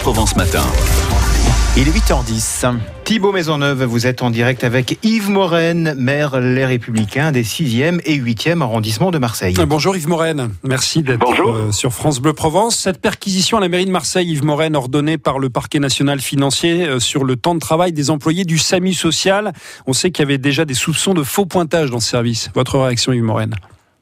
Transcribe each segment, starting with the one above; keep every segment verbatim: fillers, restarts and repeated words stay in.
Provence Matin. Il est huit heures dix. Thibaut Maisonneuve, vous êtes en direct avec Yves Morenne, maire Les Républicains des sixième et huitième arrondissements de Marseille. Bonjour Yves Morenne, merci d'être euh, sur France Bleu Provence. Cette perquisition à la mairie de Marseille, Yves Morenne, ordonnée par le parquet national financier euh, sur le temps de travail des employés du SAMU social. On sait qu'il y avait déjà des soupçons de faux pointage dans ce service. Votre réaction Yves Morenne ?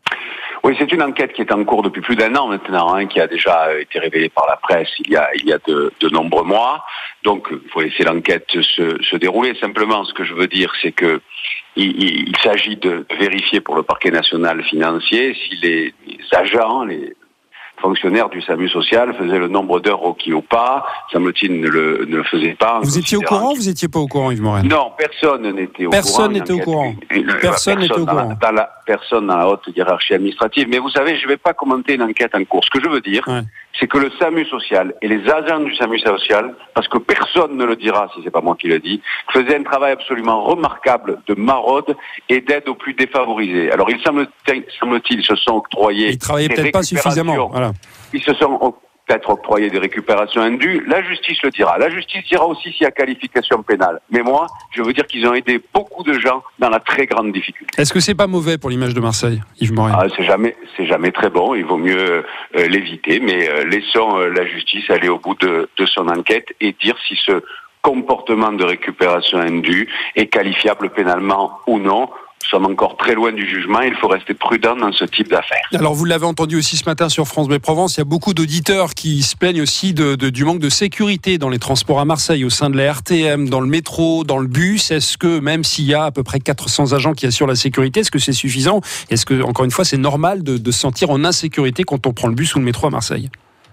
Oui, c'est une enquête qui est en cours depuis plus d'un an maintenant, hein, qui a déjà été révélée par la presse il y a, il y a de, de nombreux mois. Donc, il faut laisser l'enquête se, se dérouler. Simplement, ce que je veux dire, c'est que il, il, il s'agit de vérifier pour le parquet national financier si les, les agents, les fonctionnaires du SAMU social faisaient le nombre d'heures requis ou pas. Semble-t-il ne le, ne le faisait pas. Vous étiez au courant ou vous n'étiez pas au courant, Yves Morenne ? Non, personne n'était au personne courant. N'était au courant. Une, une, personne n'était au courant. Dans la, dans la, personne dans la haute hiérarchie administrative. Mais vous savez, je ne vais pas commenter une enquête en cours. Ce que je veux dire, ouais. c'est que le SAMU social et les agents du SAMU social, parce que personne ne le dira si c'est pas moi qui le dis, faisaient un travail absolument remarquable de maraude et d'aide aux plus défavorisés. Alors, il semble, semble-t-il, se sont octroyés. Ils travaillaient peut-être pas suffisamment. Voilà. Ils se sont peut-être octroyés des récupérations indues. La justice le dira. La justice dira aussi s'il y a qualification pénale. Mais moi, je veux dire qu'ils ont aidé beaucoup de gens dans la très grande difficulté. Est-ce que c'est pas mauvais pour l'image de Marseille, Yves Morenne ? Ah, c'est jamais, c'est jamais très bon. Il vaut mieux euh, l'éviter. Mais euh, laissons euh, la justice aller au bout de, de son enquête et dire si ce comportement de récupération indue est qualifiable pénalement ou non. Nous sommes encore très loin du jugement, il faut rester prudent dans ce type d'affaires. Alors vous l'avez entendu aussi ce matin sur France Bleu Provence, il y a beaucoup d'auditeurs qui se plaignent aussi de, de, du manque de sécurité dans les transports à Marseille, au sein de la R T M, dans le métro, dans le bus. Est-ce que même s'il y a à peu près quatre cents agents qui assurent la sécurité, est-ce que c'est suffisant ? Est-ce que, encore une fois, c'est normal de, de se sentir en insécurité quand on prend le bus ou le métro à Marseille ?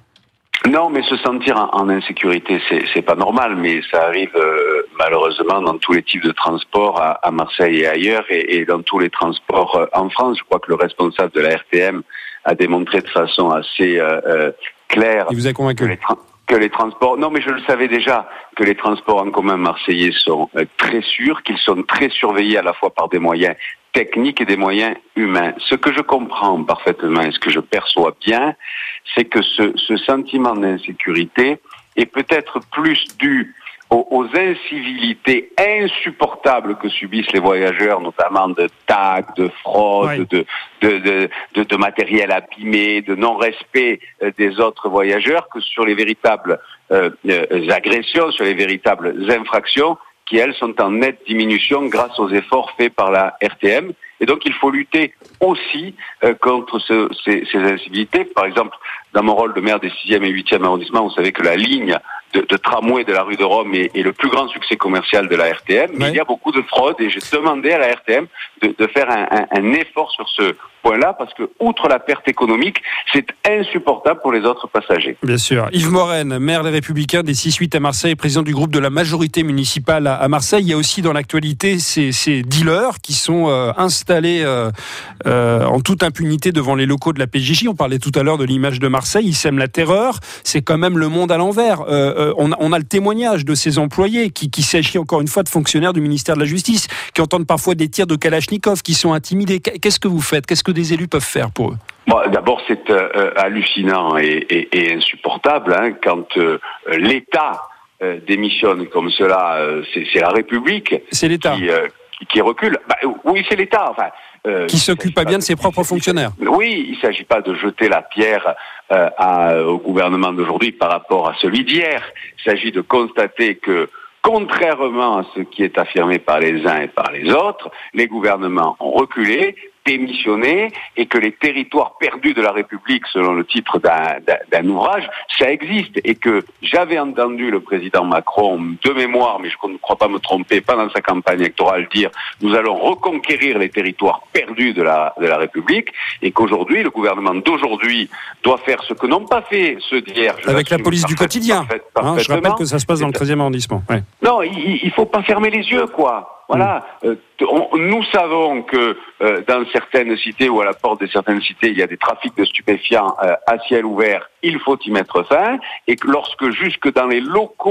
Non, mais se sentir en, en insécurité, c'est, c'est pas normal, mais ça arrive euh, malheureusement dans tous les types de transports à, à Marseille et ailleurs, et, et dans tous les transports euh, en France. Je crois que le responsable de la R T M a démontré de façon assez euh, euh, claire. Il vous a convaincu ? Que les, tra- que les transports, non, mais je le savais déjà, que les transports en commun marseillais sont euh, très sûrs, qu'ils sont très surveillés à la fois par des moyens techniques et des moyens humains. Ce que je comprends parfaitement et ce que je perçois bien, c'est que ce, ce sentiment d'insécurité est peut-être plus dû aux, aux incivilités insupportables que subissent les voyageurs, notamment de tags, de fraude, oui. de, de, de, de, de matériel abîmé, de non-respect des autres voyageurs, que sur les véritables euh, euh, agressions, sur les véritables infractions, qui, elles, sont en nette diminution grâce aux efforts faits par la R T M. Et donc, il faut lutter aussi euh, contre ce, ces, ces incivilités. Par exemple, dans mon rôle de maire des sixième et huitième arrondissements, vous savez que la ligne de, de tramway de la rue de Rome est, est le plus grand succès commercial de la R T M. Mais ouais. il y a beaucoup de fraude et j'ai demandé à la R T M de, de faire un, un, un effort sur ce point-là parce que, outre la perte économique, c'est insupportable pour les autres passagers. Bien sûr. Yves Morenne, maire Les Républicains des six huit à Marseille, président du groupe de la majorité municipale à, à Marseille. Il y a aussi dans l'actualité ces, ces dealers qui sont euh, installés euh, euh, en toute impunité devant les locaux de la P J J. On parlait tout à l'heure de l'image de Marseille. Ils sèment la terreur. C'est quand même le monde à l'envers. Euh, euh, on, a, on a le témoignage de ces employés qui, qui s'agit encore une fois de fonctionnaires du ministère de la Justice, qui entendent parfois des tirs de Kalachnikov, qui sont intimidés. Qu'est-ce que vous faites ? Qu'est-ce que des élus peuvent faire pour eux ? Bon, d'abord, c'est euh, hallucinant et, et, et insupportable hein, quand euh, l'État euh, démissionne comme cela. Euh, c'est, c'est la République c'est l'État. Qui, euh, qui, qui recule. Bah, oui, c'est l'État. Enfin, euh, qui s'occupe pas bien de ses propres fonctionnaires. Oui, il ne s'agit pas de jeter la pierre euh, à, au gouvernement d'aujourd'hui par rapport à celui d'hier. Il s'agit de constater que, contrairement à ce qui est affirmé par les uns et par les autres, les gouvernements ont reculé, démissionné, et que les territoires perdus de la République, selon le titre d'un, d'un, d'un ouvrage, ça existe. Et que j'avais entendu le président Macron, de mémoire, mais je ne crois pas me tromper, pendant sa campagne électorale, dire « nous allons reconquérir les territoires perdus de la, de la République », et qu'aujourd'hui, le gouvernement d'aujourd'hui doit faire ce que n'ont pas fait ceux d'hier. Avec la police du quotidien. Parfait, hein, je rappelle que ça se passe dans le treizième arrondissement. Ouais. Non, il ne faut pas fermer les yeux, quoi. Voilà, euh, on, nous savons que euh, dans certaines cités ou à la porte de certaines cités, il y a des trafics de stupéfiants euh, à ciel ouvert. Il faut y mettre fin, et que lorsque jusque dans les locaux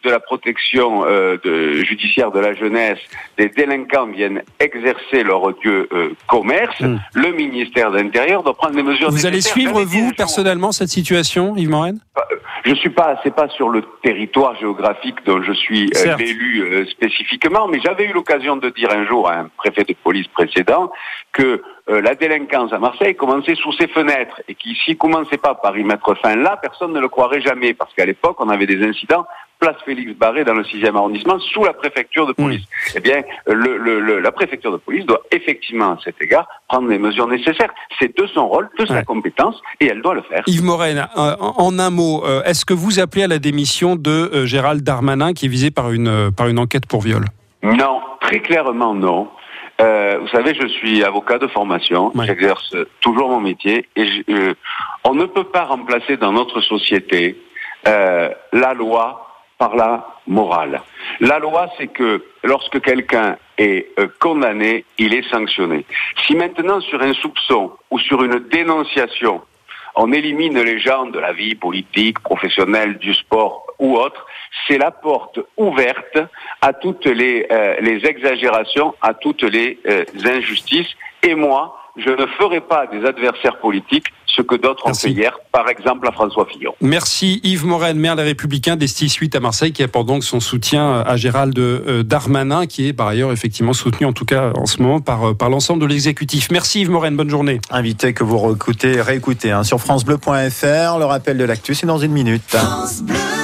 de la protection euh, de, judiciaire de la jeunesse, des délinquants viennent exercer leur odieux euh, commerce, mmh. le ministère de l'Intérieur doit prendre des mesures Vous nécessaires. allez suivre, vous, personnellement, cette situation, Yves Morenne ? Je suis pas, c'est pas sur le territoire géographique dont je suis euh, l'élu euh, spécifiquement, mais j'avais eu l'occasion de dire un jour à un préfet de police précédent que euh, la délinquance à Marseille commençait sous ses fenêtres et qu'il s'y commençait pas par y mettre fin là, personne ne le croirait jamais, parce qu'à l'époque, on avait des incidents place Félix Barré dans le sixième arrondissement, sous la préfecture de police. Mmh. Eh bien, le, le, le, la préfecture de police doit effectivement, à cet égard, prendre les mesures nécessaires. C'est de son rôle, de sa ouais. compétence, et elle doit le faire. Yves Morenne, euh, en un mot, euh, est-ce que vous appelez à la démission de euh, Gérald Darmanin, qui est visé par une, euh, par une enquête pour viol ? Non, très clairement non. Euh, vous savez, je suis avocat de formation, ouais. j'exerce toujours mon métier, et je, euh, on ne peut pas remplacer dans notre société euh, la loi par la morale. La loi, c'est que lorsque quelqu'un est euh, condamné, il est sanctionné. Si maintenant, sur un soupçon ou sur une dénonciation, on élimine les gens de la vie politique, professionnelle, du sport ou autre, c'est la porte ouverte à toutes les, euh, les exagérations, à toutes les euh, injustices. Et moi, je ne ferai pas des adversaires politiques ce que d'autres Merci. ont fait hier, par exemple à François Fillon. Merci Yves Morenne, maire des Républicains des six huit à Marseille, qui apporte donc son soutien à Gérald Darmanin, qui est par ailleurs effectivement soutenu en tout cas en ce moment par, par l'ensemble de l'exécutif. Merci Yves Morenne, bonne journée. Invité que vous réécoutez, réécoutez hein, sur francebleu point f r. Le rappel de l'actu, c'est dans une minute. France Bleu.